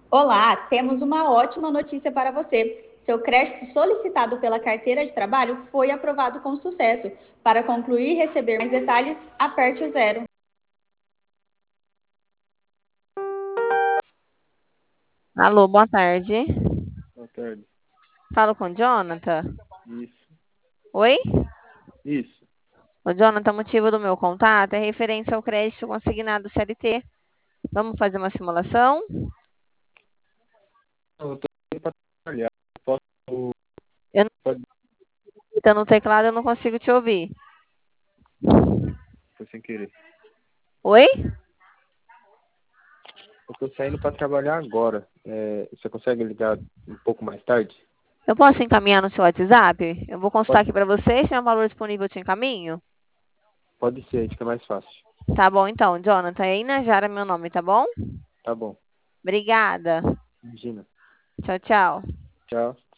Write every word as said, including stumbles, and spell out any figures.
Olá, temos uma ótima notícia para você. Seu crédito solicitado pela carteira de trabalho foi aprovado com sucesso. Para concluir e receber mais detalhes, aperte o zero. Alô, boa tarde. Boa tarde. Falo com o Jonathan. Isso, Oi? isso. O Jonathan, o motivo do meu contato é referência ao crédito consignado C L T. Vamos fazer uma simulação? Eu tô indo pra trabalhar. Posso. Eu não Pode. estou no teclado, eu não consigo te ouvir. Foi sem querer. Oi? Eu tô saindo para trabalhar agora. É, você consegue ligar um pouco mais tarde? Eu posso encaminhar no seu WhatsApp? Eu vou consultar Pode, aqui para você. Se tiver um valor disponível, eu te encaminho. pode ser, fica mais fácil. Tá bom, então, Jonathan. É Inajara meu nome, tá bom? Tá bom. Obrigada. Imagina. Tchau, tchau. Tchau.